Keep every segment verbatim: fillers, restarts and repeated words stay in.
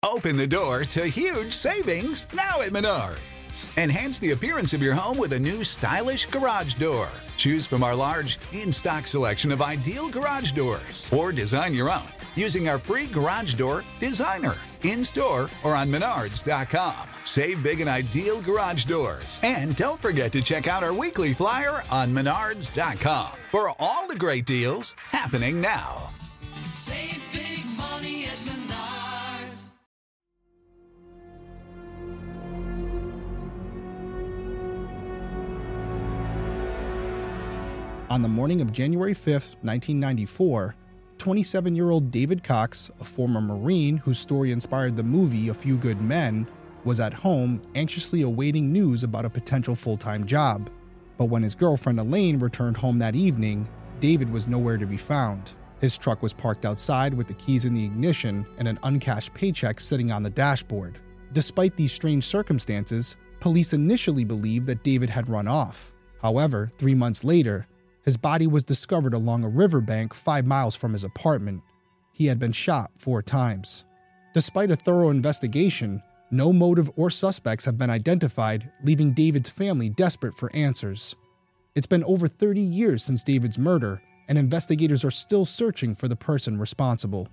Open the door to huge savings now at Menards. Enhance the appearance of your home with a new stylish garage door. Choose from our large, in-stock selection of ideal garage doors, or design your own using our free Garage Door Designer in-store or on menards dot com. Save big in ideal garage doors. And don't forget to check out our weekly flyer on menards dot com for all the great deals happening now. Save big money at Menards. On the morning of January fifth, nineteen ninety-four, twenty-seven-year-old David Cox, a former Marine whose story inspired the movie A Few Good Men, was at home anxiously awaiting news about a potential full-time job. But when his girlfriend Elaine returned home that evening, David was nowhere to be found. His truck was parked outside with the keys in the ignition and an uncashed paycheck sitting on the dashboard. Despite these strange circumstances, police initially believed that David had run off. However, three months later, his body was discovered along a riverbank five miles from his apartment. He had been shot four times. Despite a thorough investigation, no motive or suspects have been identified, leaving David's family desperate for answers. It's been over thirty years since David's murder, and investigators are still searching for the person responsible.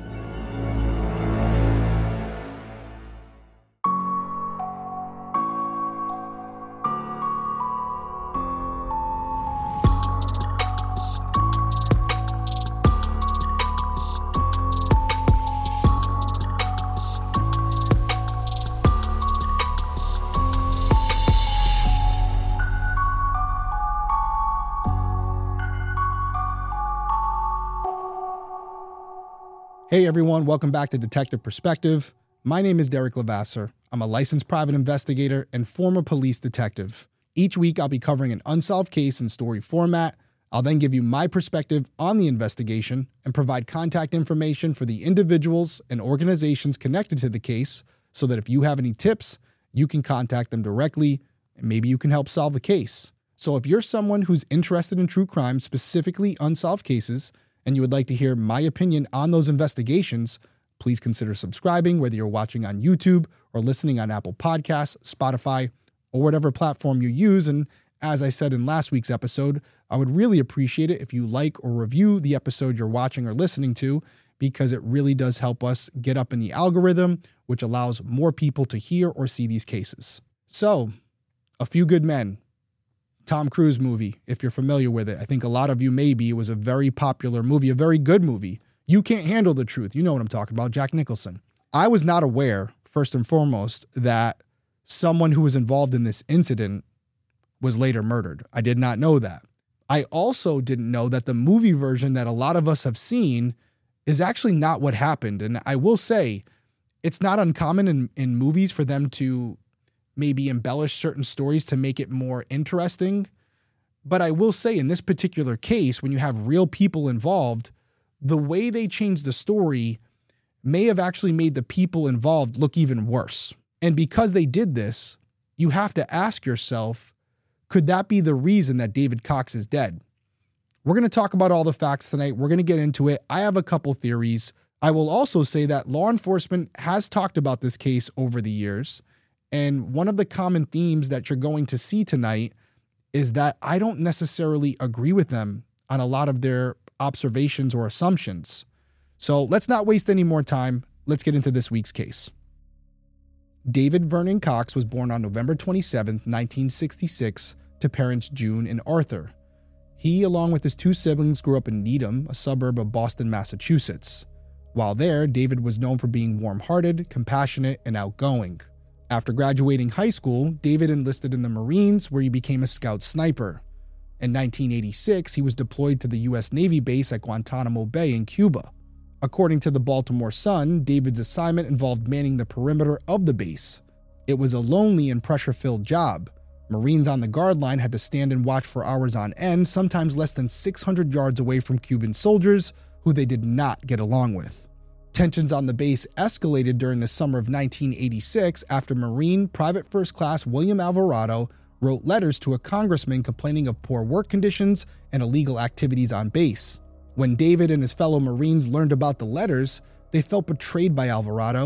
Hey everyone, welcome back to Detective Perspective. My name is Derek Levasseur. I'm a licensed private investigator and former police detective. Each week I'll be covering an unsolved case in story format. I'll then give you my perspective on the investigation and provide contact information for the individuals and organizations connected to the case so that if you have any tips, you can contact them directly and maybe you can help solve the case. So if you're someone who's interested in true crime, specifically unsolved cases, and you would like to hear my opinion on those investigations, please consider subscribing, whether you're watching on YouTube or listening on Apple Podcasts, Spotify, or whatever platform you use. And as I said in last week's episode, I would really appreciate it if you like or review the episode you're watching or listening to, because it really does help us get up in the algorithm, which allows more people to hear or see these cases. So, A Few Good Men. Tom Cruise movie, if you're familiar with it. I think a lot of you may be. It was a very popular movie, a very good movie. You Can't Handle the Truth. You know what I'm talking about, Jack Nicholson. I was not aware, first and foremost, that someone who was involved in this incident was later murdered. I did not know that. I also didn't know that the movie version that a lot of us have seen is actually not what happened. And I will say, it's not uncommon in, in movies for them to maybe embellish certain stories to make it more interesting. But I will say in this particular case, when you have real people involved, the way they changed the story may have actually made the people involved look even worse. And because they did this, you have to ask yourself, could that be the reason that David Cox is dead? We're going to talk about all the facts tonight. We're going to get into it. I have a couple theories. I will also say that law enforcement has talked about this case over the years. And one of the common themes that you're going to see tonight is that I don't necessarily agree with them on a lot of their observations or assumptions. So let's not waste any more time. Let's get into this week's case. David Vernon Cox was born on November twenty-seventh, nineteen sixty-six, to parents June and Arthur. He, along with his two siblings, grew up in Needham, a suburb of Boston, Massachusetts. While there, David was known for being warm-hearted, compassionate, and outgoing. After graduating high school, David enlisted in the Marines, where he became a scout sniper. In nineteen eighty-six, he was deployed to the U S Navy base at Guantanamo Bay in Cuba. According to the Baltimore Sun, David's assignment involved manning the perimeter of the base. It was a lonely and pressure-filled job. Marines on the guard line had to stand and watch for hours on end, sometimes less than six hundred yards away from Cuban soldiers who they did not get along with. Tensions on the base escalated during the summer of nineteen eighty-six after Marine Private First Class William Alvarado wrote letters to a congressman complaining of poor work conditions and illegal activities on base. When David and his fellow Marines learned about the letters, they felt betrayed by Alvarado,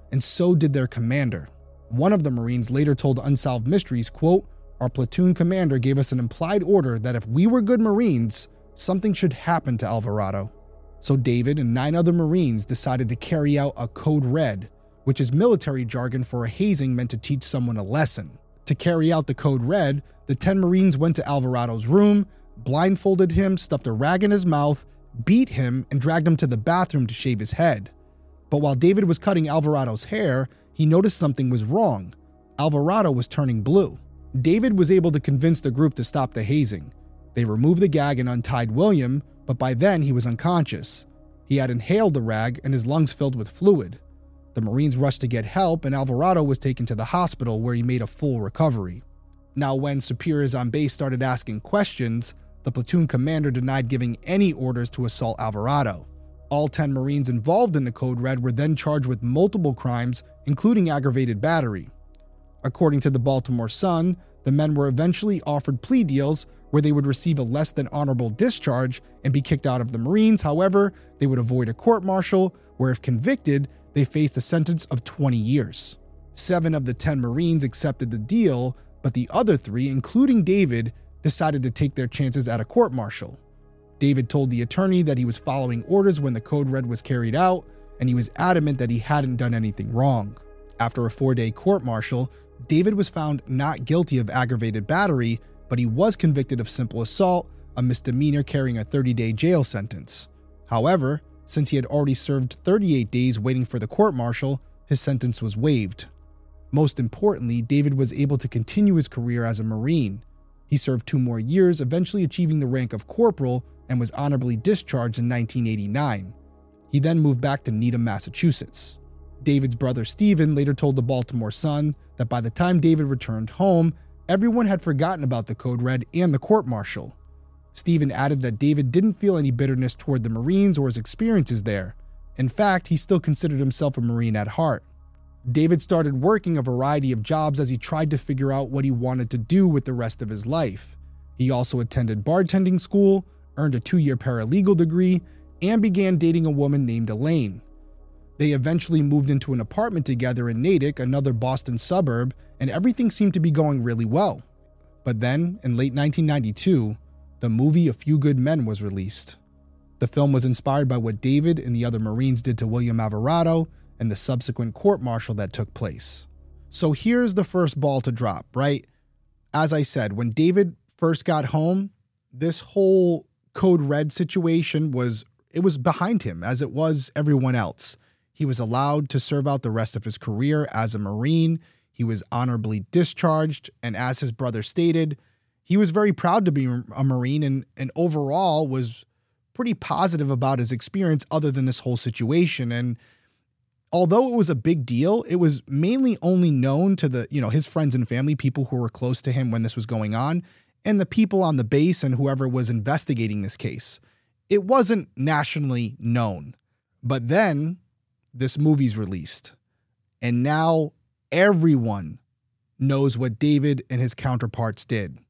and so did their commander. One of the Marines later told Unsolved Mysteries, quote, "Our platoon commander gave us an implied order that if we were good Marines, something should happen to Alvarado." So David and nine other Marines decided to carry out a Code Red, which is military jargon for a hazing meant to teach someone a lesson. To carry out the Code Red, the ten Marines went to Alvarado's room, blindfolded him, stuffed a rag in his mouth, beat him, and dragged him to the bathroom to shave his head. But while David was cutting Alvarado's hair, he noticed something was wrong. Alvarado was turning blue. David was able to convince the group to stop the hazing. They removed the gag and untied William, but by then he was unconscious. He had inhaled the rag and his lungs filled with fluid. The Marines rushed to get help, and Alvarado was taken to the hospital where he made a full recovery. Now, when superiors on base started asking questions, the platoon commander denied giving any orders to assault Alvarado. All ten Marines involved in the Code Red were then charged with multiple crimes, including aggravated battery. According to the Baltimore Sun, the men were eventually offered plea deals where they would receive a less than honorable discharge and be kicked out of the Marines. However, they would avoid a court-martial, where if convicted, they faced a sentence of twenty years. Seven of the ten Marines accepted the deal, but the other three, including David, decided to take their chances at a court-martial. David told the attorney that he was following orders when the Code Red was carried out, and he was adamant that he hadn't done anything wrong. After a four-day court-martial, David was found not guilty of aggravated battery, but he was convicted of simple assault, a misdemeanor carrying a thirty-day jail sentence. However, since he had already served thirty-eight days waiting for the court-martial, his sentence was waived. Most importantly, David was able to continue his career as a Marine. He served two more years, eventually achieving the rank of corporal, and was honorably discharged in nineteen eighty-nine. He then moved back to Needham, Massachusetts. David's brother Stephen later told the Baltimore Sun that by the time David returned home, everyone had forgotten about the Code Red and the court-martial. Stephen added that David didn't feel any bitterness toward the Marines or his experiences there. In fact, he still considered himself a Marine at heart. David started working a variety of jobs as he tried to figure out what he wanted to do with the rest of his life. He also attended bartending school, earned a two-year paralegal degree, and began dating a woman named Elaine. They eventually moved into an apartment together in Natick, another Boston suburb, and everything seemed to be going really well. But then, in late nineteen ninety-two, the movie A Few Good Men was released. The film was inspired by what David and the other Marines did to William Alvarado and the subsequent court-martial that took place. So here's the first ball to drop, right? As I said, when David first got home, this whole Code Red situation was, it was behind him, as it was everyone else. He was allowed to serve out the rest of his career as a Marine. He was honorably discharged, and as his brother stated, he was very proud to be a Marine and, and overall was pretty positive about his experience other than this whole situation. And although it was a big deal, it was mainly only known to the, you know, his friends and family, people who were close to him when this was going on, and the people on the base and whoever was investigating this case. It wasn't nationally known. But then this movie's released, and now everyone knows what David and his counterparts did.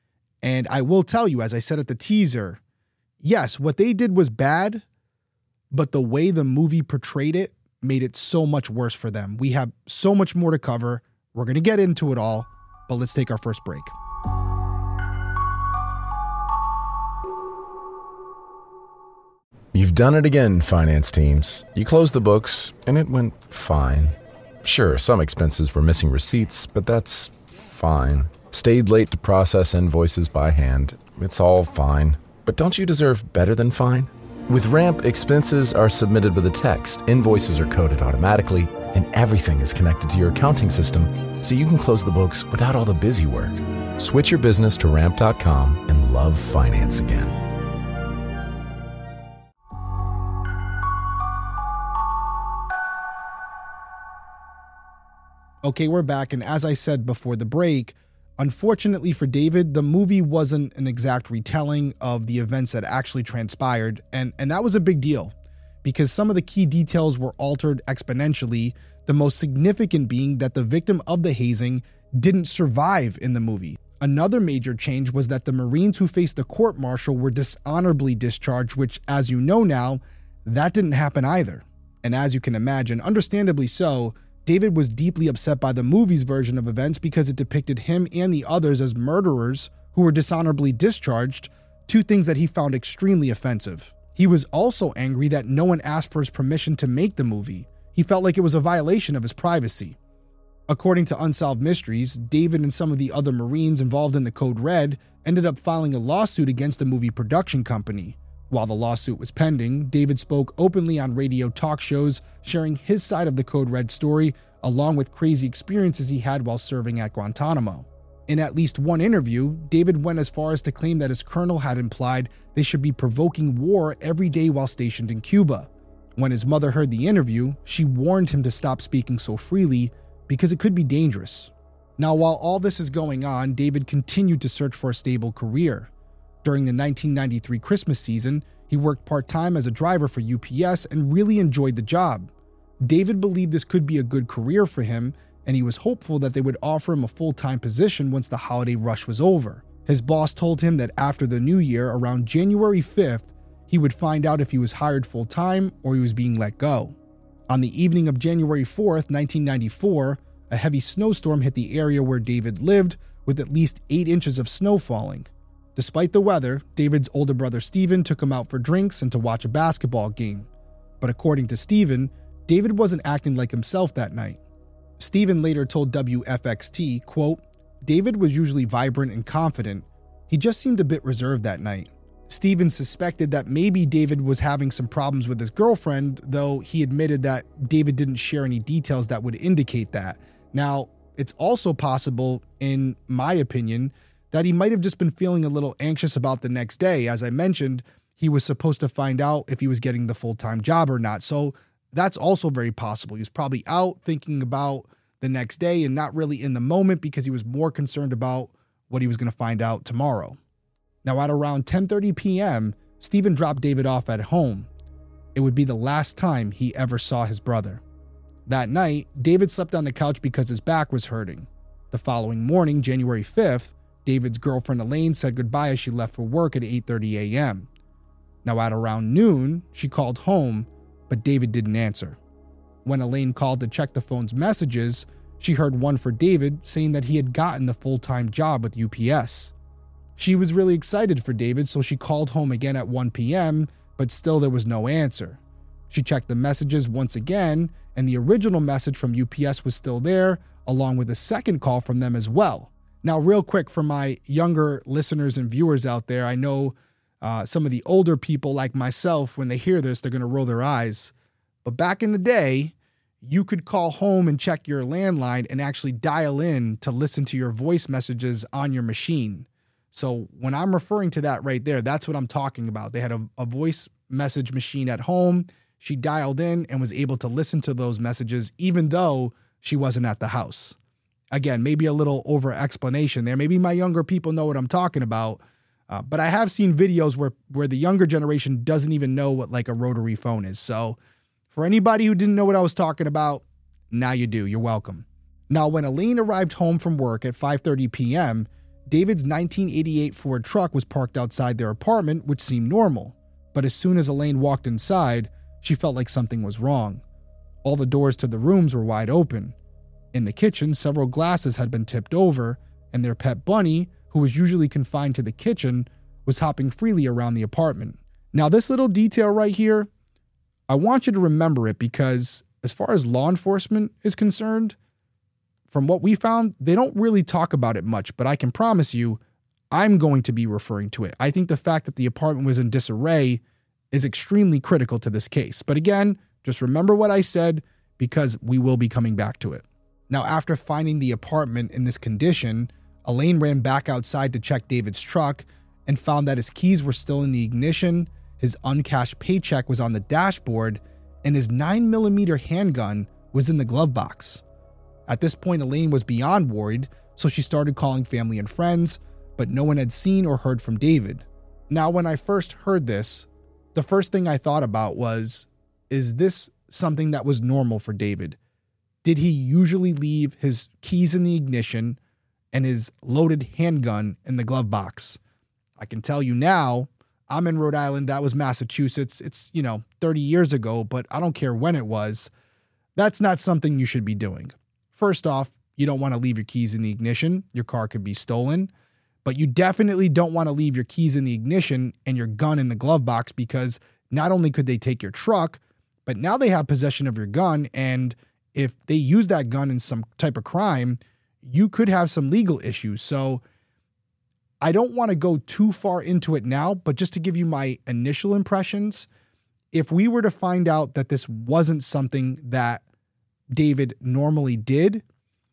And I will tell you, as I said at the teaser, yes, what they did was bad, but the way the movie portrayed it made it so much worse for them. We have so much more to cover. We're going to get into it all, but let's take our first break. You've done it again, finance teams. You closed the books, and it went fine. Sure, some expenses were missing receipts, but that's fine. Stayed late to process invoices by hand. It's all fine. But don't you deserve better than fine? With Ramp, expenses are submitted with a text, invoices are coded automatically, and everything is connected to your accounting system, so you can close the books without all the busy work. Switch your business to ramp dot com and love finance again. Okay, we're back, and as I said before the break, unfortunately for David, the movie wasn't an exact retelling of the events that actually transpired, and, and that was a big deal, because some of the key details were altered exponentially, the most significant being that the victim of the hazing didn't survive in the movie. Another major change was that the Marines who faced the court-martial were dishonorably discharged, which, as you know now, that didn't happen either. And as you can imagine, understandably so, David was deeply upset by the movie's version of events because it depicted him and the others as murderers who were dishonorably discharged, two things that he found extremely offensive. He was also angry that no one asked for his permission to make the movie. He felt like it was a violation of his privacy. According to Unsolved Mysteries, David and some of the other Marines involved in the Code Red ended up filing a lawsuit against the movie production company. While the lawsuit was pending, David spoke openly on radio talk shows, sharing his side of the Code Red story, along with crazy experiences he had while serving at Guantanamo. In at least one interview, David went as far as to claim that his colonel had implied they should be provoking war every day while stationed in Cuba. When his mother heard the interview, she warned him to stop speaking so freely because it could be dangerous. Now, while all this is going on, David continued to search for a stable career. During the nineteen ninety-three Christmas season, he worked part-time as a driver for U P S and really enjoyed the job. David believed this could be a good career for him, and he was hopeful that they would offer him a full-time position once the holiday rush was over. His boss told him that after the new year, around January fifth, he would find out if he was hired full-time or he was being let go. On the evening of January fourth, nineteen ninety-four, a heavy snowstorm hit the area where David lived, with at least eight inches of snow falling. Despite the weather, David's older brother Stephen took him out for drinks and to watch a basketball game. But according to Stephen, David wasn't acting like himself that night. Stephen later told W F X T, quote, "David was usually vibrant and confident. He just seemed a bit reserved that night." Stephen suspected that maybe David was having some problems with his girlfriend, though he admitted that David didn't share any details that would indicate that. Now, it's also possible, in my opinion, that he might have just been feeling a little anxious about the next day. As I mentioned, he was supposed to find out if he was getting the full-time job or not. So that's also very possible. He was probably out thinking about the next day and not really in the moment because he was more concerned about what he was going to find out tomorrow. Now, at around ten thirty p.m., Stephen dropped David off at home. It would be the last time he ever saw his brother. That night, David slept on the couch because his back was hurting. The following morning, January fifth, David's girlfriend Elaine said goodbye as she left for work at eight thirty a.m. Now, at around noon, she called home, but David didn't answer. When Elaine called to check the phone's messages, she heard one for David saying that he had gotten the full-time job with U P S. She was really excited for David, so she called home again at one p.m., but still there was no answer. She checked the messages once again, and the original message from U P S was still there, along with a second call from them as well. Now, real quick, for my younger listeners and viewers out there, I know uh, some of the older people like myself, when they hear this, they're going to roll their eyes. But back in the day, you could call home and check your landline and actually dial in to listen to your voice messages on your machine. So when I'm referring to that right there, that's what I'm talking about. They had a, a voice message machine at home. She dialed in and was able to listen to those messages even though she wasn't at the house. Again, maybe a little over explanation there. Maybe my younger people know what I'm talking about. Uh, but I have seen videos where, where the younger generation doesn't even know what like a rotary phone is. So for anybody who didn't know what I was talking about, now you do. You're welcome. Now, when Elaine arrived home from work at five thirty p.m., David's nineteen eighty-eight Ford truck was parked outside their apartment, which seemed normal. But as soon as Elaine walked inside, she felt like something was wrong. All the doors to the rooms were wide open. In the kitchen, several glasses had been tipped over, and their pet bunny, who was usually confined to the kitchen, was hopping freely around the apartment. Now, this little detail right here, I want you to remember it because as far as law enforcement is concerned, from what we found, they don't really talk about it much, but I can promise you, I'm going to be referring to it. I think the fact that the apartment was in disarray is extremely critical to this case. But again, just remember what I said because we will be coming back to it. Now, after finding the apartment in this condition, Elaine ran back outside to check David's truck and found that his keys were still in the ignition, his uncashed paycheck was on the dashboard, and his nine millimeter handgun was in the glove box. At this point, Elaine was beyond worried, so she started calling family and friends, but no one had seen or heard from David. Now, when I first heard this, the first thing I thought about was, is this something that was normal for David? Did he usually leave his keys in the ignition and his loaded handgun in the glove box? I can tell you now, I'm in Rhode Island, that was Massachusetts. It's, you know, thirty years ago, but I don't care when it was. That's not something you should be doing. First off, you don't want to leave your keys in the ignition. Your car could be stolen. But you definitely don't want to leave your keys in the ignition and your gun in the glove box, because not only could they take your truck, but now they have possession of your gun. And if they use that gun in some type of crime, you could have some legal issues. So I don't want to go too far into it now, but just to give you my initial impressions, if we were to find out that this wasn't something that David normally did,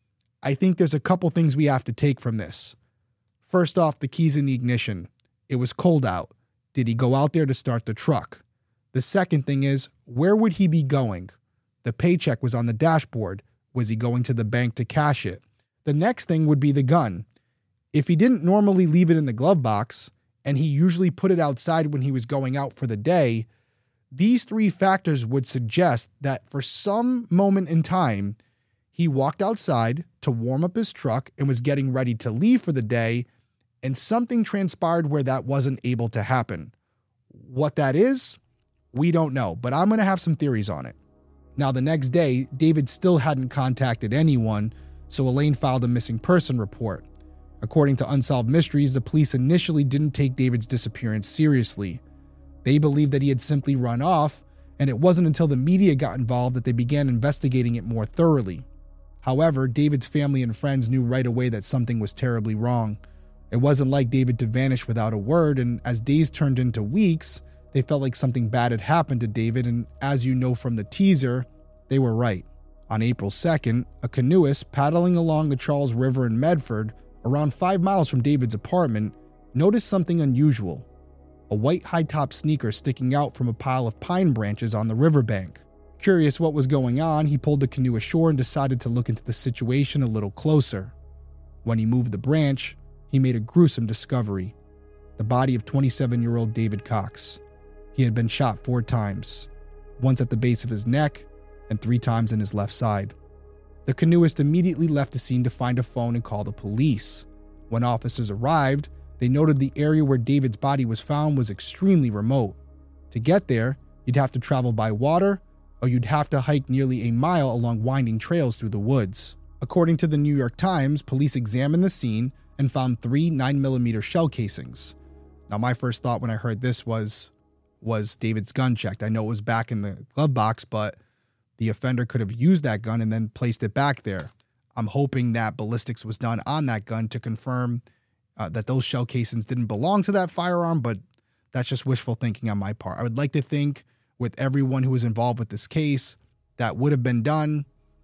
I think there's a couple things we have to take from this. First off, the keys in the ignition. It was cold out. Did he go out there to start the truck? The second thing is, where would he be going? The paycheck was on the dashboard. Was he going to the bank to cash it? The next thing would be the gun. If he didn't normally leave it in the glove box, and he usually put it outside when he was going out for the day, these three factors would suggest that for some moment in time, he walked outside to warm up his truck and was getting ready to leave for the day, and something transpired where that wasn't able to happen. What that is, we don't know, but I'm going to have some theories on it. Now, the next day, David still hadn't contacted anyone, so Elaine filed a missing person report. According to Unsolved Mysteries, the police initially didn't take David's disappearance seriously. They believed that he had simply run off, and it wasn't until the media got involved that they began investigating it more thoroughly. However, David's family and friends knew right away that something was terribly wrong. It wasn't like David to vanish without a word, and as days turned into weeks, they felt like something bad had happened to David, and as you know from the teaser, they were right. On April second, a canoeist paddling along the Charles River in Medford, around five miles from David's apartment, noticed something unusual. A white high-top sneaker sticking out from a pile of pine branches on the riverbank. Curious what was going on, he pulled the canoe ashore and decided to look into the situation a little closer. When he moved the branch, he made a gruesome discovery: the body of twenty-seven-year-old David Cox. He had been shot four times, once at the base of his neck and three times in his left side. The canoeist immediately left the scene to find a phone and call the police. When officers arrived, they noted the area where David's body was found was extremely remote. To get there, you'd have to travel by water, or you'd have to hike nearly a mile along winding trails through the woods. According to the New York Times, police examined the scene and found three nine millimeter shell casings. Now, my first thought when I heard this was, was David's gun checked? I know it was back in the glove box, but the offender could have used that gun and then placed it back there. I'm hoping that ballistics was done on that gun to confirm uh, that those shell casings didn't belong to that firearm, but that's just wishful thinking on my part. I would like to think with everyone who was involved with this case, that would have been done.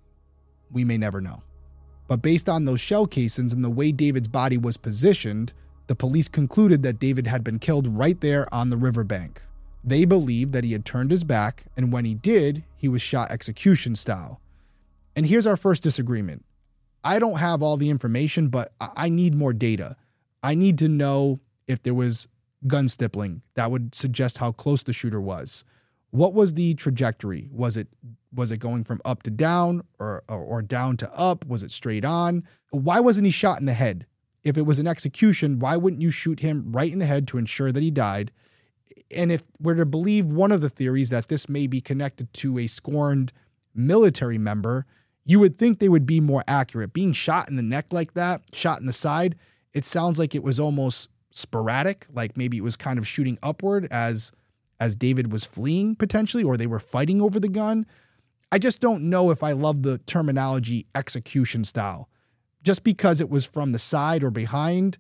We may never know. But based on those shell casings and the way David's body was positioned, the police concluded that David had been killed right there on the riverbank. They believed that he had turned his back, and when he did, he was shot execution style. And here's our first disagreement. I don't have all the information, but I need more data. I need to know if there was gun stippling. That would suggest how close the shooter was. What was the trajectory? Was it was it going from up to down or, or or down to up? Was it straight on? Why wasn't he shot in the head? If it was an execution, why wouldn't you shoot him right in the head to ensure that he died? And if we're to believe one of the theories that this may be connected to a scorned military member, you would think they would be more accurate. Being shot in the neck like that, shot in the side, it sounds like it was almost sporadic, like maybe it was kind of shooting upward as as David was fleeing potentially, or they were fighting over the gun. I just don't know if I love the terminology execution style. Just because it was from the side or behind,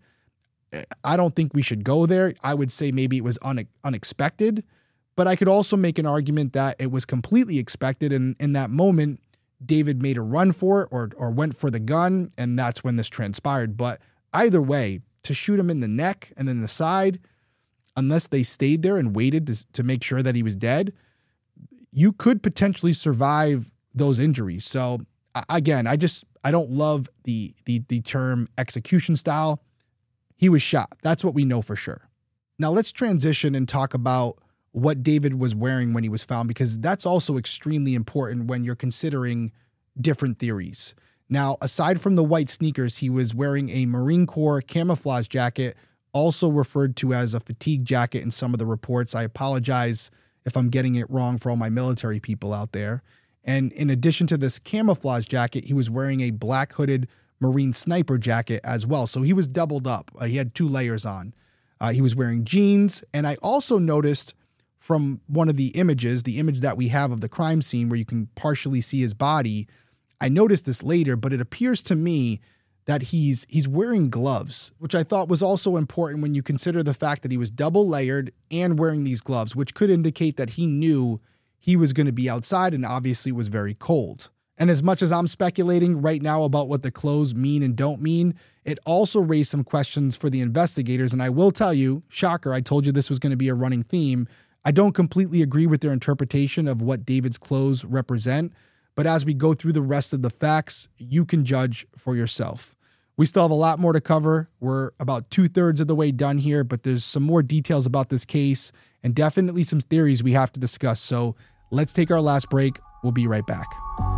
I don't think we should go there. I would say maybe it was une- unexpected, but I could also make an argument that it was completely expected, and in that moment, David made a run for it or or went for the gun, and that's when this transpired. But either way, to shoot him in the neck and then the side, unless they stayed there and waited to, to make sure that he was dead, you could potentially survive those injuries. So again, I just, I don't love the, the, the term execution style. He was shot. That's what we know for sure. Now let's transition and talk about what David was wearing when he was found, because that's also extremely important when you're considering different theories. Now, aside from the white sneakers, he was wearing a Marine Corps camouflage jacket, also referred to as a fatigue jacket in some of the reports. I apologize if I'm getting it wrong for all my military people out there. And in addition to this camouflage jacket, he was wearing a black hooded Marine sniper jacket as well. So he was doubled up. Uh, he had two layers on. Uh, he was wearing jeans. And I also noticed from one of the images, the image that we have of the crime scene where you can partially see his body, I noticed this later, but it appears to me that he's he's wearing gloves, which I thought was also important when you consider the fact that he was double layered and wearing these gloves, which could indicate that he knew he was going to be outside and obviously was very cold. And as much as I'm speculating right now about what the clothes mean and don't mean, it also raised some questions for the investigators. And I will tell you, shocker, I told you this was going to be a running theme. I don't completely agree with their interpretation of what David's clothes represent. But as we go through the rest of the facts, you can judge for yourself. We still have a lot more to cover. We're about two thirds of the way done here, but there's some more details about this case and definitely some theories we have to discuss. So let's take our last break. We'll be right back.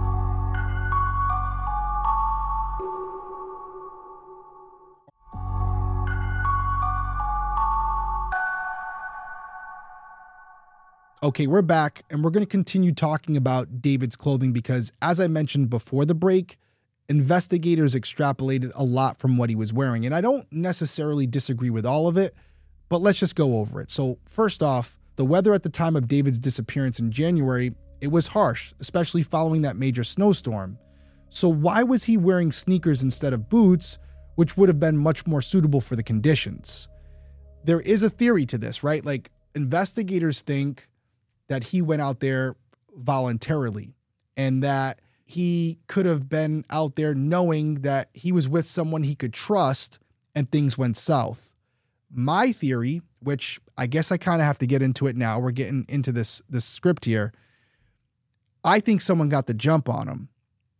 Okay, we're back, and we're going to continue talking about David's clothing because, as I mentioned before the break, investigators extrapolated a lot from what he was wearing. And I don't necessarily disagree with all of it, but let's just go over it. So first off, the weather at the time of David's disappearance in January, it was harsh, especially following that major snowstorm. So why was he wearing sneakers instead of boots, which would have been much more suitable for the conditions? There is a theory to this, right? Like, investigators think that he went out there voluntarily and that he could have been out there knowing that he was with someone he could trust and things went south. My theory, which I guess I kind of have to get into it now, we're getting into this, this script here. I think someone got the jump on him.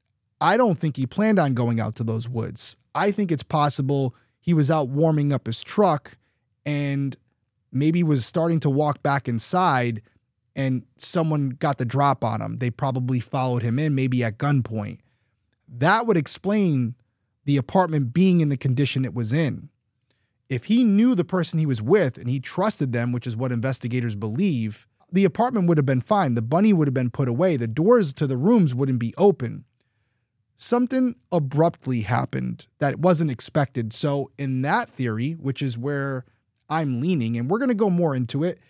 I don't think he planned on going out to those woods. I think it's possible he was out warming up his truck and maybe was starting to walk back inside and someone got the drop on him. They probably followed him in, maybe at gunpoint. That would explain the apartment being in the condition it was in. If he knew the person he was with and he trusted them, which is what investigators believe, the apartment would have been fine. The bunny would have been put away. The doors to the rooms wouldn't be open. Something abruptly happened that wasn't expected. So in that theory, which is where I'm leaning, and we're going to go more into it,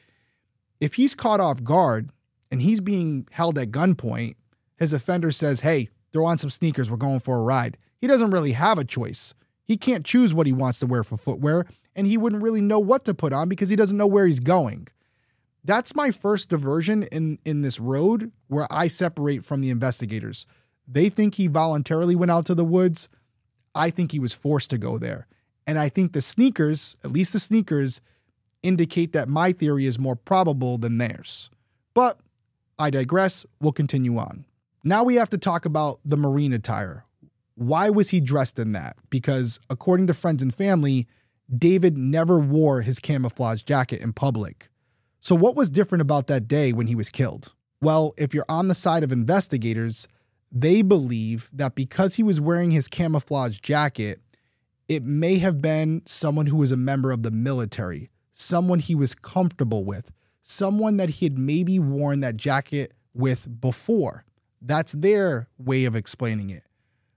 if he's caught off guard and he's being held at gunpoint, his offender says, hey, throw on some sneakers, we're going for a ride. He doesn't really have a choice. He can't choose what he wants to wear for footwear, and he wouldn't really know what to put on because he doesn't know where he's going. That's my first diversion in, in this road where I separate from the investigators. They think he voluntarily went out to the woods. I think he was forced to go there. And I think the sneakers, at least the sneakers, indicate that my theory is more probable than theirs. But I digress. We'll continue on. Now we have to talk about the Marine attire. Why was he dressed in that? Because according to friends and family, David never wore his camouflage jacket in public. So what was different about that day when he was killed? Well, if you're on the side of investigators, they believe that because he was wearing his camouflage jacket, it may have been someone who was a member of the military, someone he was comfortable with, someone that he had maybe worn that jacket with before. That's their way of explaining it.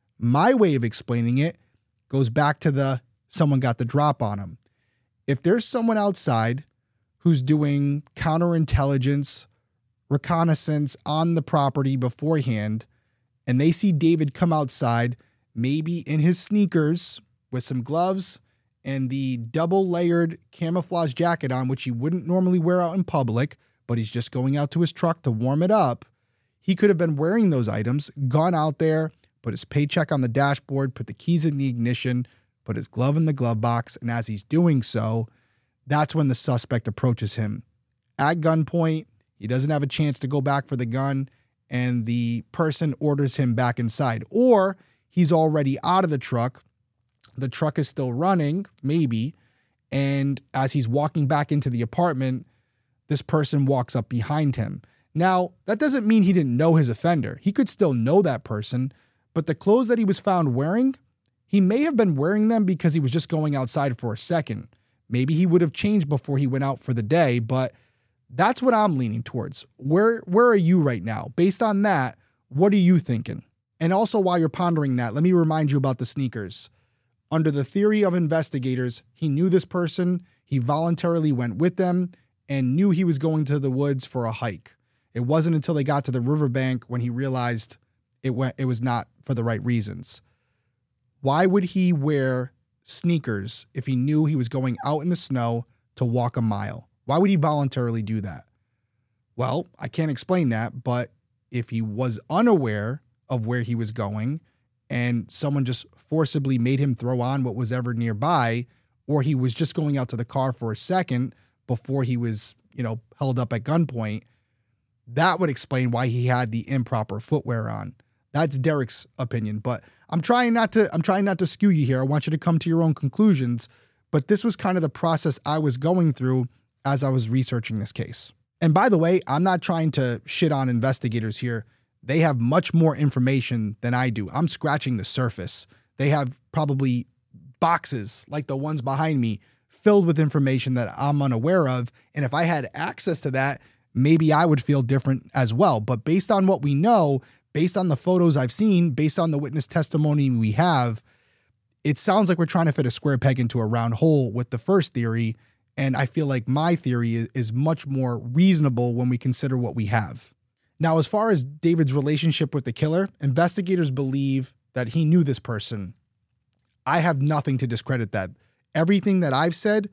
My way of explaining it goes back to the someone got the drop on him. If there's someone outside who's doing counterintelligence, reconnaissance on the property beforehand, and they see David come outside, maybe in his sneakers with some gloves and the double layered camouflage jacket on, which he wouldn't normally wear out in public, but he's just going out to his truck to warm it up. He could have been wearing those items, gone out there, put his paycheck on the dashboard, put the keys in the ignition, put his glove in the glove box. And as he's doing so, that's when the suspect approaches him at gunpoint. He doesn't have a chance to go back for the gun, and the person orders him back inside. Or he's already out of the truck. The truck is still running, maybe, and as he's walking back into the apartment, this person walks up behind him. Now, that doesn't mean he didn't know his offender. He could still know that person, but the clothes that he was found wearing, he may have been wearing them because he was just going outside for a second. Maybe he would have changed before he went out for the day, but that's what I'm leaning towards. Where, where are you right now? Based on that, What are you thinking? And also, while you're pondering that, let me remind you about the sneakers. Under the theory of investigators, he knew this person, he voluntarily went with them, and knew he was going to the woods for a hike. It wasn't until they got to the riverbank when he realized it went, it was not for the right reasons. Why would he wear sneakers if he knew he was going out in the snow to walk a mile? Why would he voluntarily do that? Well, I can't explain that, but if he was unaware of where he was going and someone just forcibly made him throw on what was ever nearby, or he was just going out to the car for a second before he was, you know, held up at gunpoint, that would explain why he had the improper footwear on. That's Derek's opinion, but I'm trying not to I'm trying not to skew you here. I want you to come to your own conclusions, but this was kind of the process I was going through as I was researching this case. And by the way, I'm not trying to shit on investigators here. They have much more information than I do. I'm scratching the surface. They have probably boxes like the ones behind me filled with information that I'm unaware of. And if I had access to that, maybe I would feel different as well. But based on what we know, based on the photos I've seen, based on the witness testimony we have, it sounds like we're trying to fit a square peg into a round hole with the first theory. And I feel like my theory is much more reasonable when we consider what we have. Now, as far as David's relationship with the killer, investigators believe that he knew this person. I have nothing to discredit that. Everything that I've said,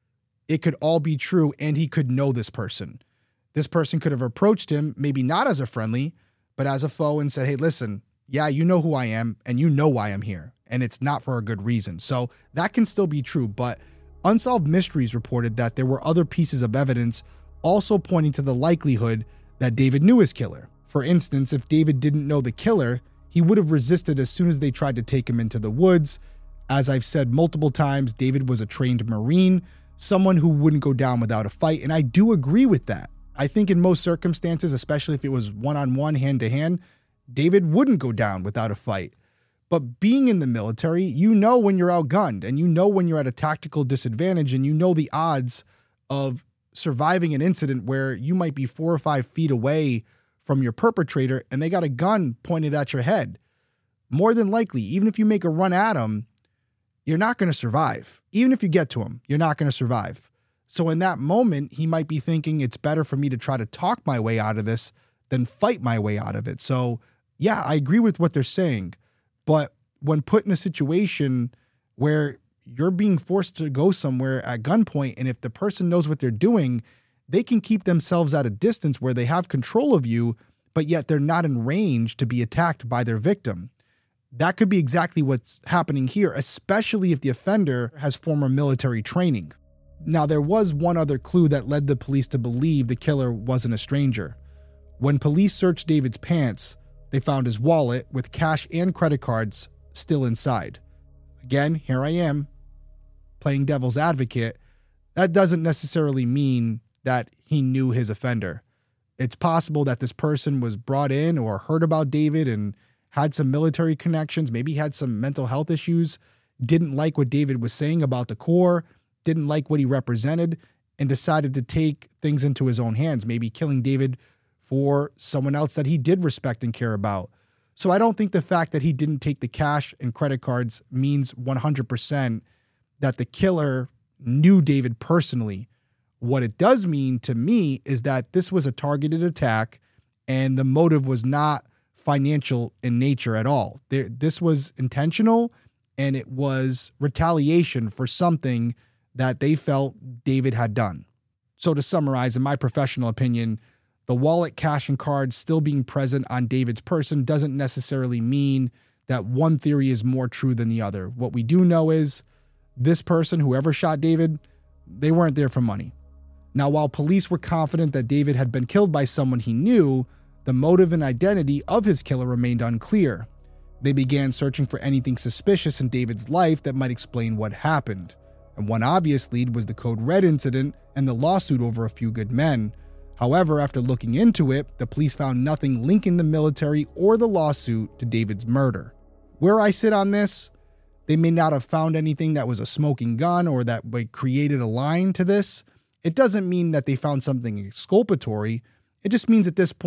it could all be true, and he could know this person. This person could have approached him, maybe not as a friendly, but as a foe, and said, hey, listen, yeah, you know who I am, and you know why I'm here, and it's not for a good reason. So that can still be true, but Unsolved Mysteries reported that there were other pieces of evidence also pointing to the likelihood that David knew his killer. For instance, if David didn't know the killer, he would have resisted as soon as they tried to take him into the woods. As I've said multiple times, David was a trained Marine, someone who wouldn't go down without a fight, and I do agree with that. I think in most circumstances, especially if it was one-on-one, hand-to-hand, David wouldn't go down without a fight. But being in the military, you know when you're outgunned, and you know when you're at a tactical disadvantage, and you know the odds of surviving an incident where you might be four or five feet away from your perpetrator and they got a gun pointed at your head. More than likely, even if you make a run at him, you're not going to survive. Even if you get to him, you're not going to survive. So in that moment, he might be thinking it's better for me to try to talk my way out of this than fight my way out of it. So yeah, I agree with what they're saying. But when put in a situation where you're being forced to go somewhere at gunpoint, and if the person knows what they're doing, they can keep themselves at a distance where they have control of you, but yet they're not in range to be attacked by their victim. That could be exactly what's happening here, especially if the offender has former military training. Now, there was one other clue that led the police to believe the killer wasn't a stranger. When police searched David's pants, they found his wallet with cash and credit cards still inside. Again, here I am, playing devil's advocate. That doesn't necessarily mean that he knew his offender. It's possible that this person was brought in or heard about David and had some military connections, maybe had some mental health issues, didn't like what David was saying about the Corps, didn't like what he represented, and decided to take things into his own hands, maybe killing David for someone else that he did respect and care about. So I don't think the fact that he didn't take the cash and credit cards means one hundred percent that the killer knew David personally. What it does mean to me is that this was a targeted attack and the motive was not financial in nature at all. There, this was intentional, and it was retaliation for something that they felt David had done. So to summarize, in my professional opinion, the wallet, cash, and cards still being present on David's person doesn't necessarily mean that one theory is more true than the other. What we do know is this person, whoever shot David, they weren't there for money. Now, while police were confident that David had been killed by someone he knew, the motive and identity of his killer remained unclear. They began searching for anything suspicious in David's life that might explain what happened. And one obvious lead was the Code Red incident and the lawsuit over a few good men. However, after looking into it, the police found nothing linking the military or the lawsuit to David's murder. Where I sit on this, they may not have found anything that was a smoking gun or that created a line to this. It doesn't mean that they found something exculpatory. It just means at this point,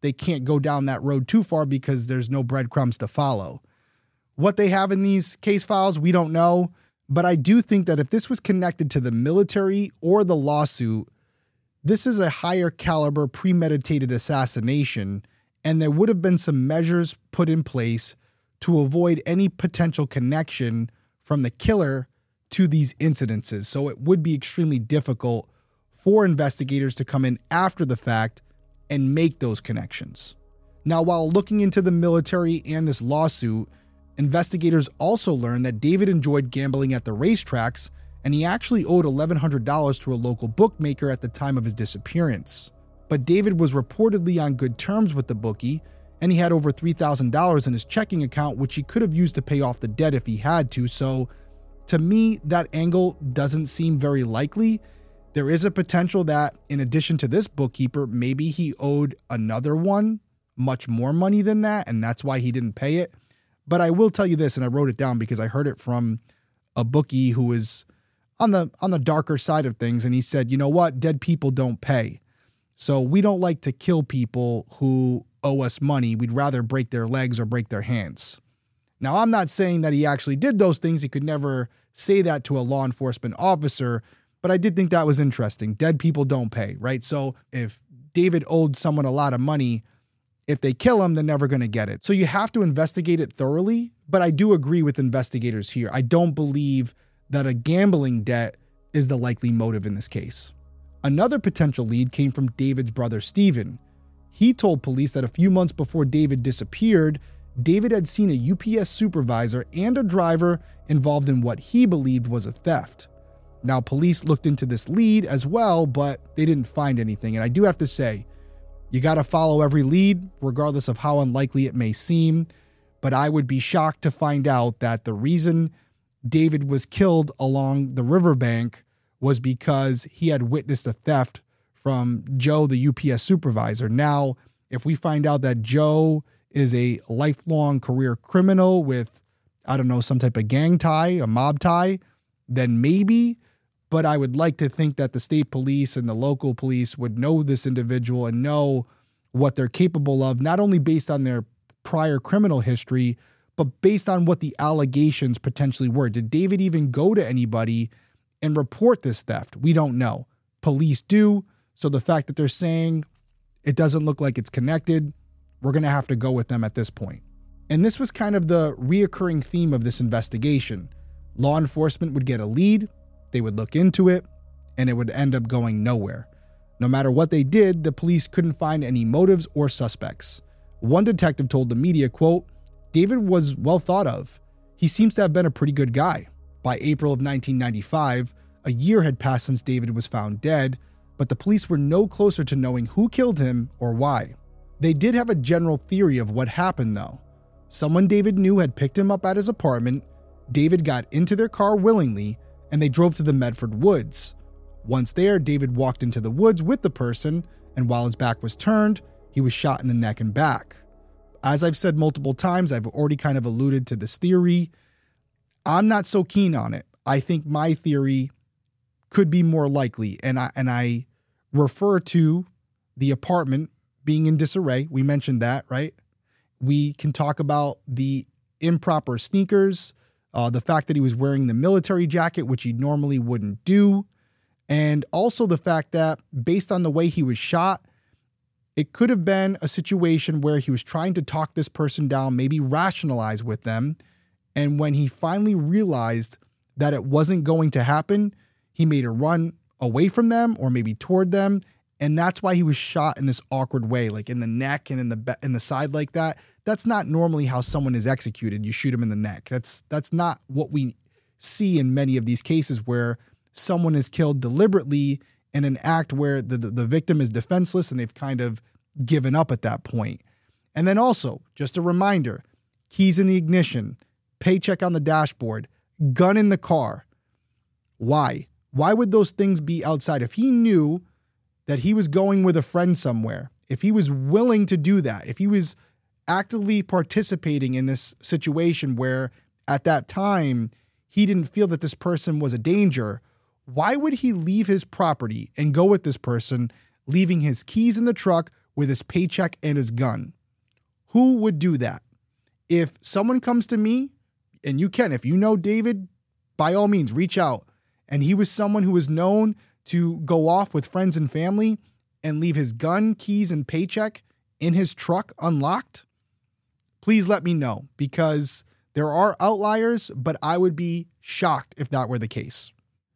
they can't go down that road too far because there's no breadcrumbs to follow. What they have in these case files, we don't know. But I do think that if this was connected to the military or the lawsuit, this is a higher caliber premeditated assassination, and there would have been some measures put in place to avoid any potential connection from the killer to these incidences. So it would be extremely difficult for investigators to come in after the fact and make those connections. Now, while looking into the military and this lawsuit, investigators also learned that David enjoyed gambling at the racetracks, and he actually owed eleven hundred dollars to a local bookmaker at the time of his disappearance. But David was reportedly on good terms with the bookie, and he had over three thousand dollars in his checking account, which he could have used to pay off the debt if he had to. So to me, that angle doesn't seem very likely. There is a potential that in addition to this bookkeeper, maybe he owed another one much more money than that, and that's why he didn't pay it. But I will tell you this, and I wrote it down because I heard it from a bookie who is on the on the darker side of things, and he said, you know what, dead people don't pay. So we don't like to kill people who owe us money. We'd rather break their legs or break their hands. Now, I'm not saying that he actually did those things. He could never say that to a law enforcement officer, but I did think that was interesting. Dead people don't pay, right? So if David owed someone a lot of money, if they kill him, they're never going to get it. So you have to investigate it thoroughly, but I do agree with investigators here. I don't believe that a gambling debt is the likely motive in this case. Another potential lead came from David's brother, Stephen. He told police that a few months before David disappeared, David had seen a U P S supervisor and a driver involved in what he believed was a theft. Now, police looked into this lead as well, but they didn't find anything. And I do have to say, you got to follow every lead, regardless of how unlikely it may seem. But I would be shocked to find out that the reason David was killed along the riverbank was because he had witnessed a theft from Joe, the U P S supervisor. Now, if we find out that Joe is a lifelong career criminal with, I don't know, some type of gang tie, a mob tie, then maybe. But I would like to think that the state police and the local police would know this individual and know what they're capable of, not only based on their prior criminal history, but based on what the allegations potentially were. Did David even go to anybody and report this theft? We don't know. Police do. So the fact that they're saying it doesn't look like it's connected, we're going to have to go with them at this point. And this was kind of the reoccurring theme of this investigation. Law enforcement would get a lead, they would look into it, and it would end up going nowhere. No matter what they did, the police couldn't find any motives or suspects. One detective told the media, quote, David was well thought of. He seems to have been a pretty good guy. By April of nineteen ninety-five, a year had passed since David was found dead, but the police were no closer to knowing who killed him or why. They did have a general theory of what happened, though. Someone David knew had picked him up at his apartment. David got into their car willingly, and they drove to the Medford woods. Once there, David walked into the woods with the person, and while his back was turned, he was shot in the neck and back. As I've said multiple times, I've already kind of alluded to this theory. I'm not so keen on it. I think my theory could be more likely, and I and I refer to the apartment being in disarray. We mentioned that, right? We can talk about the improper sneakers, uh, the fact that he was wearing the military jacket, which he normally wouldn't do, and also the fact that based on the way he was shot, it could have been a situation where he was trying to talk this person down, maybe rationalize with them, and when he finally realized that it wasn't going to happen, he made a run away from them or maybe toward them, and that's why he was shot in this awkward way, like in the neck and in the be- in the side like that. That's not normally how someone is executed. You shoot him in the neck. That's that's not what we see in many of these cases where someone is killed deliberately in an act where the, the, the victim is defenseless and they've kind of given up at that point. And then also, just a reminder, keys in the ignition, paycheck on the dashboard, gun in the car. Why? Why would those things be outside? If he knew that he was going with a friend somewhere, if he was willing to do that, if he was actively participating in this situation where at that time he didn't feel that this person was a danger, why would he leave his property and go with this person, leaving his keys in the truck with his paycheck and his gun. Who would do that? If someone comes to me, and you can, if you know David, by all means, reach out. And he was someone who was known to go off with friends and family and leave his gun, keys, and paycheck in his truck unlocked, please let me know, because there are outliers, but I would be shocked if that were the case.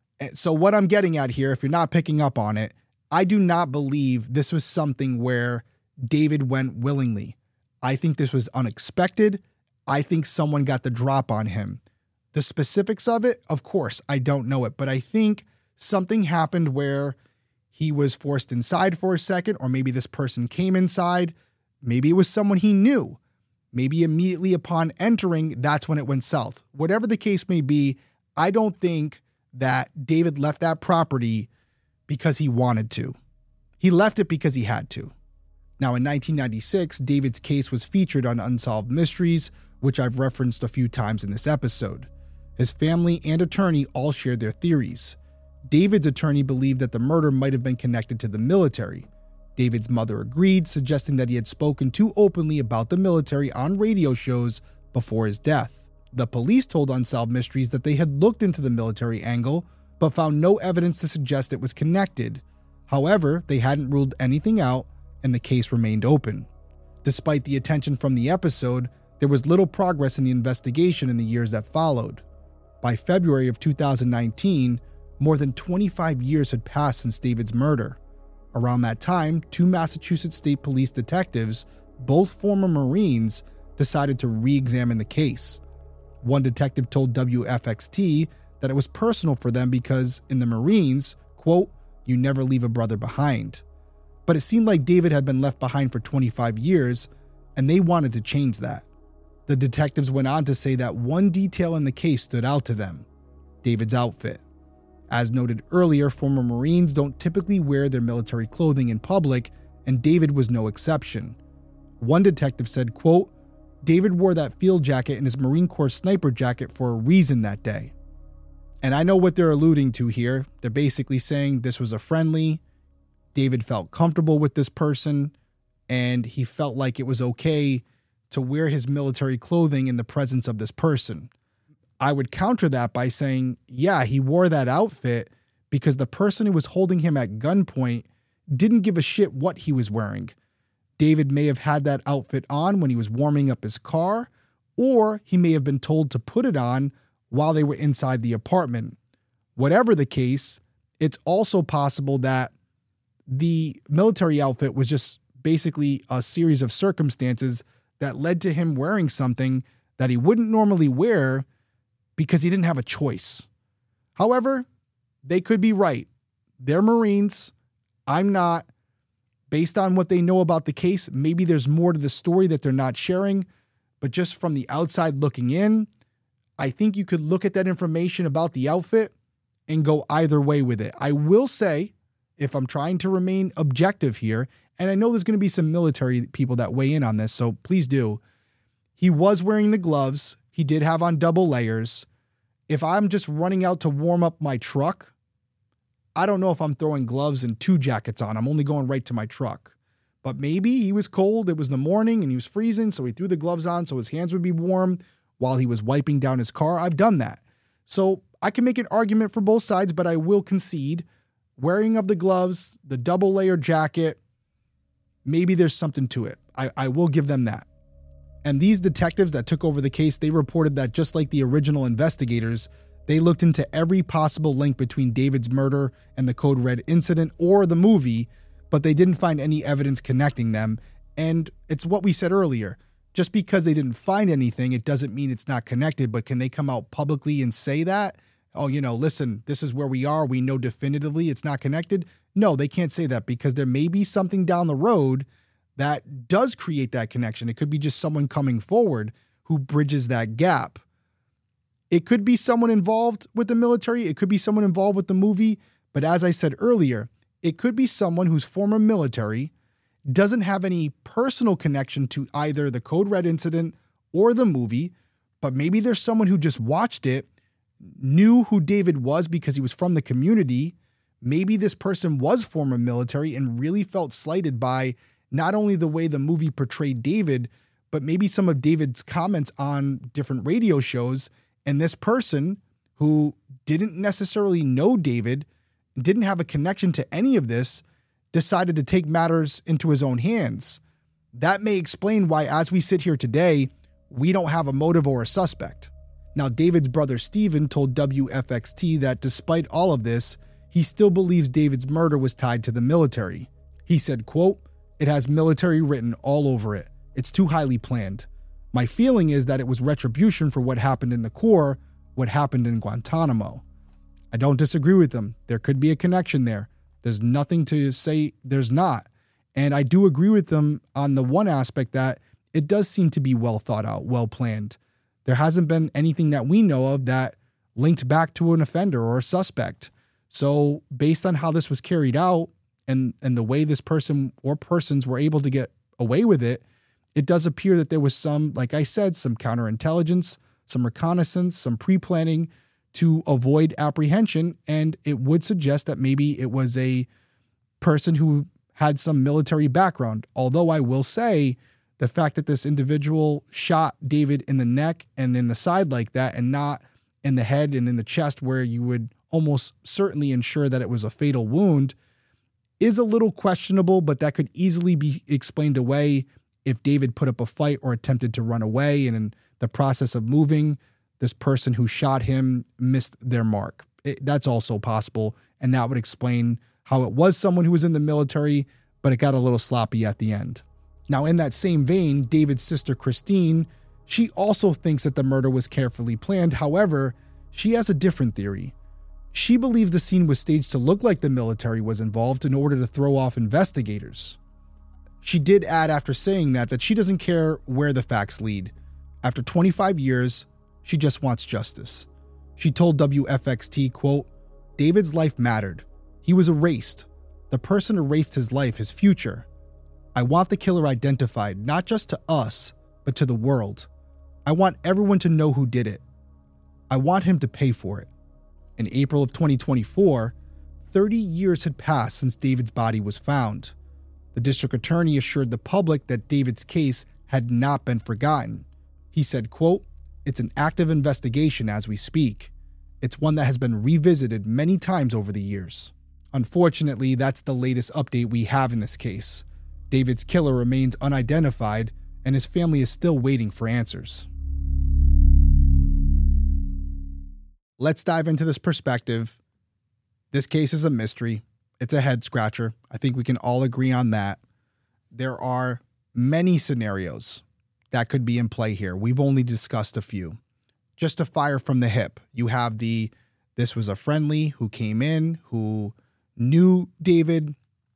So what I'm getting at here, if you're not picking up on it, I do not believe this was something where David went willingly. I think this was unexpected. I think someone got the drop on him. The specifics of it, of course, I don't know it, but I think something happened where he was forced inside for a second, or maybe this person came inside. Maybe it was someone he knew. Maybe immediately upon entering, that's when it went south. Whatever the case may be, I don't think that David left that property because he wanted to. He left it because he had to. Now, in nineteen ninety-six, David's case was featured on Unsolved Mysteries, which I've referenced a few times in this episode. His family and attorney all shared their theories. David's attorney believed that the murder might have been connected to the military. David's mother agreed, suggesting that he had spoken too openly about the military on radio shows before his death. The police told Unsolved Mysteries that they had looked into the military angle, but found no evidence to suggest it was connected. However, they hadn't ruled anything out, and the case remained open. Despite the attention from the episode, there was little progress in the investigation in the years that followed. By February of two thousand nineteen, more than twenty-five years had passed since David's murder. Around that time, two Massachusetts State Police detectives, both former Marines, decided to re-examine the case. One detective told W F X T that it was personal for them because in the Marines, quote, "you never leave a brother behind." But it seemed like David had been left behind for twenty-five years, and they wanted to change that. The detectives went on to say that one detail in the case stood out to them: David's outfit. As noted earlier, former Marines don't typically wear their military clothing in public, and David was no exception. One detective said, quote, "David wore that field jacket and his Marine Corps sniper jacket for a reason that day." And I know what they're alluding to here. They're basically saying this was a friendly. David felt comfortable with this person, and he felt like it was okay to wear his military clothing in the presence of this person. I would counter that by saying, yeah, he wore that outfit because the person who was holding him at gunpoint didn't give a shit what he was wearing. David may have had that outfit on when he was warming up his car, or he may have been told to put it on while they were inside the apartment. Whatever the case, it's also possible that the military outfit was just basically a series of circumstances that led to him wearing something that he wouldn't normally wear because he didn't have a choice. However, they could be right. They're Marines. I'm not. Based on what they know about the case, maybe there's more to the story that they're not sharing, but just from the outside looking in, I think you could look at that information about the outfit and go either way with it. I will say, if I'm trying to remain objective here, and I know there's going to be some military people that weigh in on this, so please do. He was wearing the gloves. He did have on double layers. If I'm just running out to warm up my truck, I don't know if I'm throwing gloves and two jackets on. I'm only going right to my truck. But maybe he was cold. It was the morning and he was freezing, so he threw the gloves on so his hands would be warm while he was wiping down his car. I've done that. So I can make an argument for both sides, but I will concede. Wearing of the gloves, the double layer jacket, maybe there's something to it. I, I will give them that. And these detectives that took over the case, they reported that just like the original investigators, they looked into every possible link between David's murder and the Code Red incident or the movie, but they didn't find any evidence connecting them. And it's what we said earlier. Just because they didn't find anything, it doesn't mean it's not connected, but can they come out publicly and say that? Oh, you know, listen, this is where we are. We know definitively it's not connected. No, they can't say that because there may be something down the road that does create that connection. It could be just someone coming forward who bridges that gap. It could be someone involved with the military. It could be someone involved with the movie. But as I said earlier, it could be someone who's former military, doesn't have any personal connection to either the Code Red incident or the movie, but maybe there's someone who just watched it, knew who David was because he was from the community. Maybe this person was former military and really felt slighted by not only the way the movie portrayed David, but maybe some of David's comments on different radio shows. And this person who didn't necessarily know David, didn't have a connection to any of this, decided to take matters into his own hands. That may explain why, as we sit here today, we don't have a motive or a suspect. Now, David's brother Stephen told W F X T that despite all of this, he still believes David's murder was tied to the military. He said, quote, "It has military written all over it. It's too highly planned. My feeling is that it was retribution for what happened in the Corps, what happened in Guantanamo." I don't disagree with him. There could be a connection there. There's nothing to say there's not. And I do agree with them on the one aspect that it does seem to be well thought out, well planned. There hasn't been anything that we know of that linked back to an offender or a suspect. So based on how this was carried out and, and the way this person or persons were able to get away with it, it does appear that there was some, like I said, some counterintelligence, some reconnaissance, some pre-planning to avoid apprehension. And it would suggest that maybe it was a person who had some military background. Although I will say the fact that this individual shot David in the neck and in the side like that and not in the head and in the chest where you would almost certainly ensure that it was a fatal wound is a little questionable, but that could easily be explained away if David put up a fight or attempted to run away, and in the process of moving, this person who shot him missed their mark. It, that's also possible, and that would explain how it was someone who was in the military, but it got a little sloppy at the end. Now, in that same vein, David's sister Christine, she also thinks that the murder was carefully planned. However, she has a different theory. She believes the scene was staged to look like the military was involved in order to throw off investigators. She did add after saying that that she doesn't care where the facts lead. After twenty-five years, she just wants justice. She told W F X T, quote, "David's life mattered. He was erased. The person erased his life, his future. I want the killer identified, not just to us, but to the world. I want everyone to know who did it. I want him to pay for it." In April of twenty twenty-four, thirty years had passed since David's body was found. The district attorney assured the public that David's case had not been forgotten. He said, quote, "It's an active investigation as we speak. It's one that has been revisited many times over the years." Unfortunately, that's the latest update we have in this case. David's killer remains unidentified, and his family is still waiting for answers. Let's dive into this perspective. This case is a mystery. It's a head scratcher. I think we can all agree on that. There are many scenarios that could be in play here. We've only discussed a few. Just to fire from the hip, you have the, this was a friendly who came in, who knew David,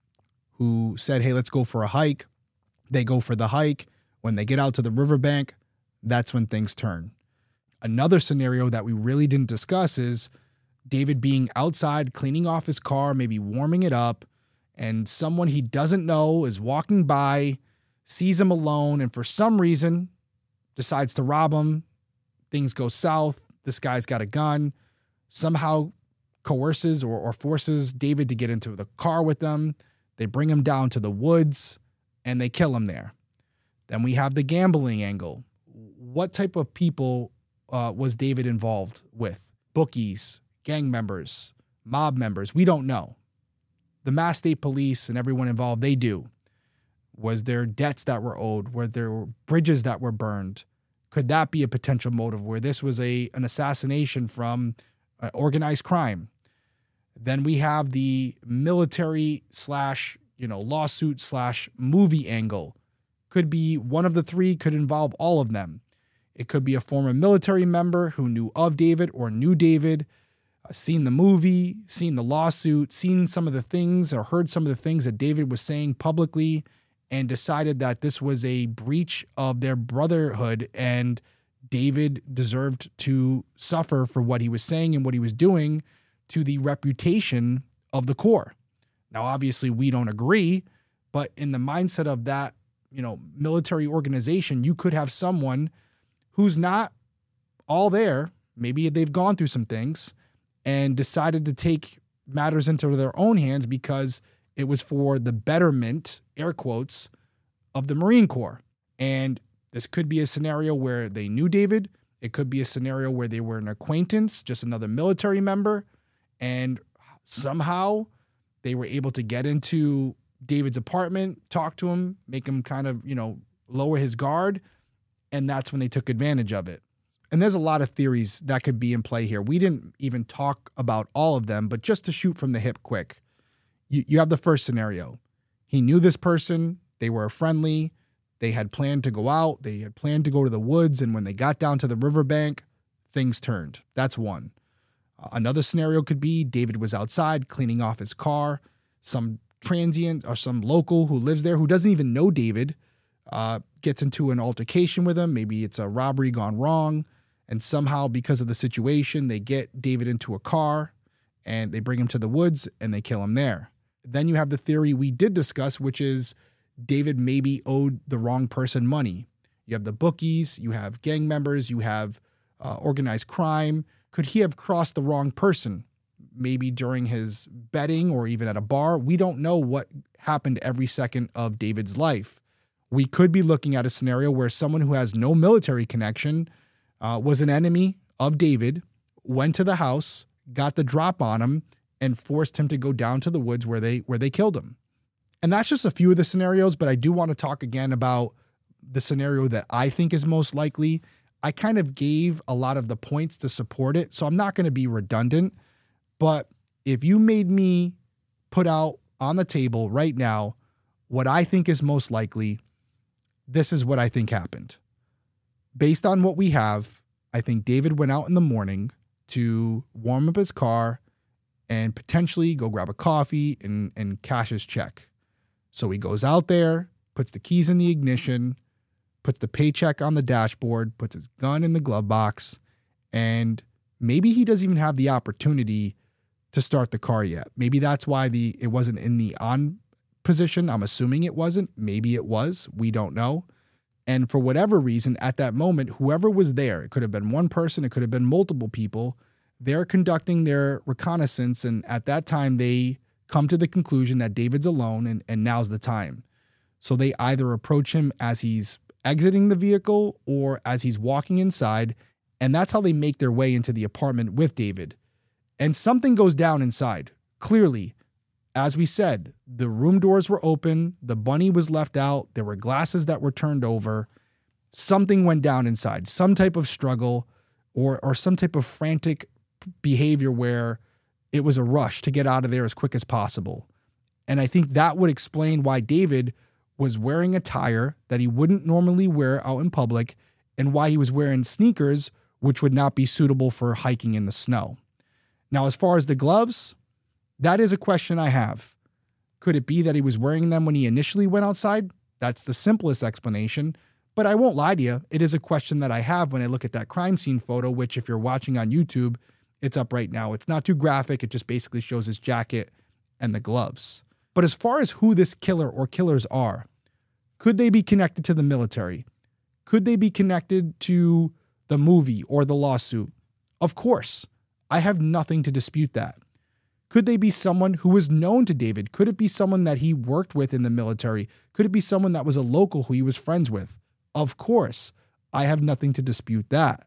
who said, hey, let's go for a hike. They go for the hike. When they get out to the riverbank, that's when things turn. Another scenario that we really didn't discuss is David being outside, cleaning off his car, maybe warming it up, and someone he doesn't know is walking by, sees him alone, and for some reason decides to rob him. Things go south. This guy's got a gun, somehow coerces or, or forces David to get into the car with them. They bring him down to the woods and they kill him there. Then we have the gambling angle. What type of people uh, was David involved with? Bookies, gang members, mob members, we don't know. The Mass State Police and everyone involved, they do. Was there debts that were owed? Were there bridges that were burned? Could that be a potential motive where this was a an assassination from uh, organized crime? Then we have the military slash, you know, lawsuit slash movie angle. Could be one of the three, could involve all of them. It could be a former military member who knew of David or knew David, uh, seen the movie, seen the lawsuit, seen some of the things or heard some of the things that David was saying publicly and decided that this was a breach of their brotherhood and David deserved to suffer for what he was saying and what he was doing to the reputation of the Corps. Now, obviously, we don't agree, but in the mindset of that, you know, military organization, you could have someone who's not all there. Maybe they've gone through some things and decided to take matters into their own hands because it was for the betterment, air quotes, of the Marine Corps. And this could be a scenario where they knew David. It could be a scenario where they were an acquaintance, just another military member. And somehow they were able to get into David's apartment, talk to him, make him kind of, you know, lower his guard. And that's when they took advantage of it. And there's a lot of theories that could be in play here. We didn't even talk about all of them, but just to shoot from the hip quick. You, you have the first scenario. He knew this person. They were friendly. They had planned to go out. They had planned to go to the woods. And when they got down to the riverbank, things turned. That's one. Uh, another scenario could be David was outside cleaning off his car. Some transient or some local who lives there who doesn't even know David uh, gets into an altercation with him. Maybe it's a robbery gone wrong. And somehow, because of the situation, they get David into a car and they bring him to the woods and they kill him there. Then you have the theory we did discuss, which is David maybe owed the wrong person money. You have the bookies, you have gang members, you have uh, organized crime. Could he have crossed the wrong person? Maybe during his betting or even at a bar. We don't know what happened every second of David's life. We could be looking at a scenario where someone who has no military connection uh, was an enemy of David, went to the house, got the drop on him, and forced him to go down to the woods where they where they killed him. And that's just a few of the scenarios, but I do want to talk again about the scenario that I think is most likely. I kind of gave a lot of the points to support it, so I'm not going to be redundant. But if you made me put out on the table right now what I think is most likely, this is what I think happened. Based on what we have, I think David went out in the morning to warm up his car and potentially go grab a coffee and, and cash his check. So he goes out there, puts the keys in the ignition, puts the paycheck on the dashboard, puts his gun in the glove box, and maybe he doesn't even have the opportunity to start the car yet. Maybe that's why the it wasn't in the on position. I'm assuming it wasn't. Maybe it was. We don't know. And for whatever reason, at that moment, whoever was there, it could have been one person, it could have been multiple people, they're conducting their reconnaissance, and at that time, they come to the conclusion that David's alone and, and now's the time. So they either approach him as he's exiting the vehicle or as he's walking inside, and that's how they make their way into the apartment with David. And something goes down inside. Clearly, as we said, the room doors were open, the bunny was left out, there were glasses that were turned over. Something went down inside, some type of struggle or or some type of frantic behavior where it was a rush to get out of there as quick as possible. And I think that would explain why David was wearing attire that he wouldn't normally wear out in public and why he was wearing sneakers, which would not be suitable for hiking in the snow. Now, as far as the gloves, that is a question I have. Could it be that he was wearing them when he initially went outside? That's the simplest explanation. But I won't lie to you, it is a question that I have when I look at that crime scene photo, which if you're watching on YouTube, it's up right now. It's not too graphic. It just basically shows his jacket and the gloves. But as far as who this killer or killers are, could they be connected to the military? Could they be connected to the movie or the lawsuit? Of course. I have nothing to dispute that. Could they be someone who was known to David? Could it be someone that he worked with in the military? Could it be someone that was a local who he was friends with? Of course. I have nothing to dispute that.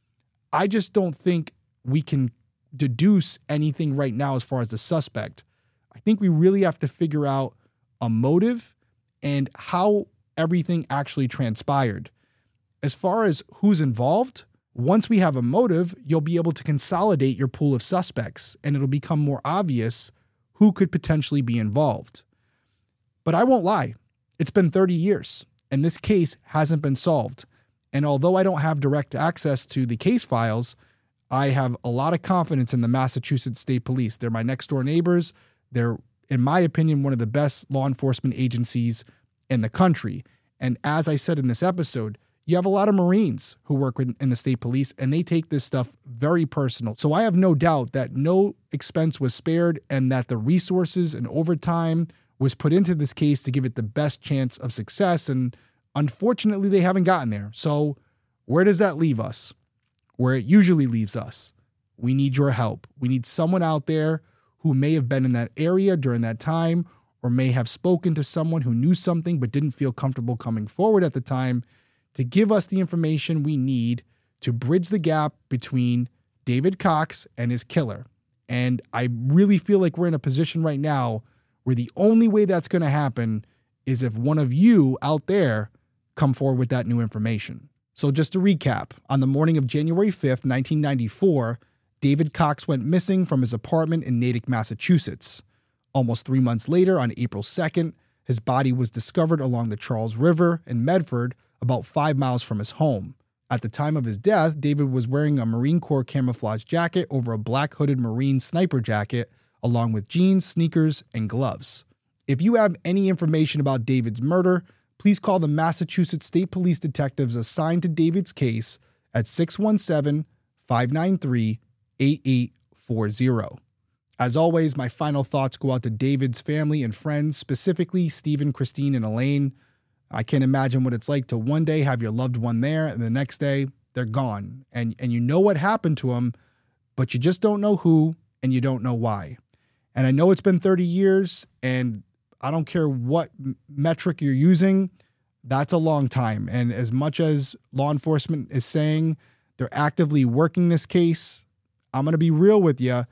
I just don't think we can deduce anything right now as far as the suspect. I think we really have to figure out a motive and how everything actually transpired. As far as who's involved, once we have a motive, you'll be able to consolidate your pool of suspects and it'll become more obvious who could potentially be involved. But I won't lie, it's been thirty years and this case hasn't been solved. And although I don't have direct access to the case files, I have a lot of confidence in the Massachusetts State Police. They're my next door neighbors. They're, in my opinion, one of the best law enforcement agencies in the country. And as I said in this episode, you have a lot of Marines who work in the state police and they take this stuff very personal. So I have no doubt that no expense was spared and that the resources and overtime was put into this case to give it the best chance of success. And unfortunately, they haven't gotten there. So where does that leave us? Where it usually leaves us. We need your help. We need someone out there who may have been in that area during that time or may have spoken to someone who knew something but didn't feel comfortable coming forward at the time to give us the information we need to bridge the gap between David Cox and his killer. And I really feel like we're in a position right now where the only way that's going to happen is if one of you out there come forward with that new information. So just to recap, on the morning of January fifth, nineteen ninety-four, David Cox went missing from his apartment in Natick, Massachusetts. Almost three months later, on April second, his body was discovered along the Charles River in Medford, about five miles from his home. At the time of his death, David was wearing a Marine Corps camouflage jacket over a black hooded Marine sniper jacket, along with jeans, sneakers, and gloves. If you have any information about David's murder, please call the Massachusetts State Police detectives assigned to David's case at six one seven, five nine three, eight eight four zero. As always, my final thoughts go out to David's family and friends, specifically Stephen, Christine, and Elaine. I can't imagine what it's like to one day have your loved one there and the next day they're gone. And, and you know what happened to them, but you just don't know who and you don't know why. And I know it's been thirty years, and I don't care what metric you're using, that's a long time. And as much as law enforcement is saying they're actively working this case, I'm going to be real with you.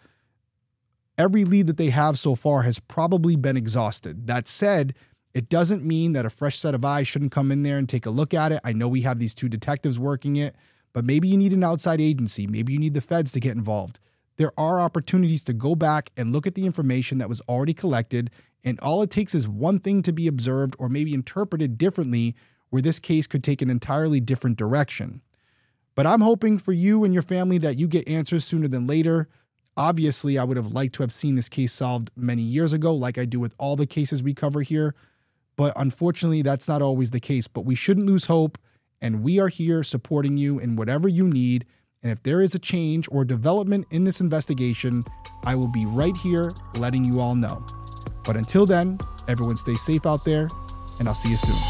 Every lead that they have so far has probably been exhausted. That said, it doesn't mean that a fresh set of eyes shouldn't come in there and take a look at it. I know we have these two detectives working it, but maybe you need an outside agency. Maybe you need the feds to get involved. There are opportunities to go back and look at the information that was already collected, and all it takes is one thing to be observed or maybe interpreted differently where this case could take an entirely different direction. But I'm hoping for you and your family that you get answers sooner than later. Obviously, I would have liked to have seen this case solved many years ago, like I do with all the cases we cover here. But unfortunately, that's not always the case. But we shouldn't lose hope, and we are here supporting you in whatever you need. And if there is a change or development in this investigation, I will be right here letting you all know. But until then, everyone stay safe out there, and I'll see you soon.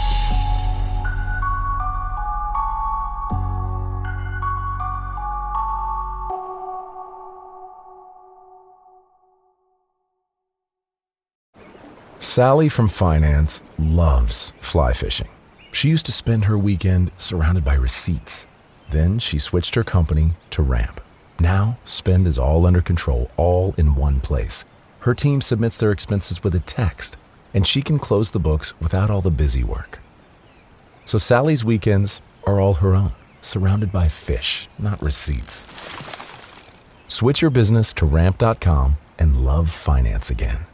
Sally from finance loves fly fishing. She used to spend her weekend surrounded by receipts. Then she switched her company to Ramp. Now, spend is all under control, all in one place. Her team submits their expenses with a text, and she can close the books without all the busy work. So Sally's weekends are all her own, surrounded by fish, not receipts. Switch your business to ramp dot com and love finance again.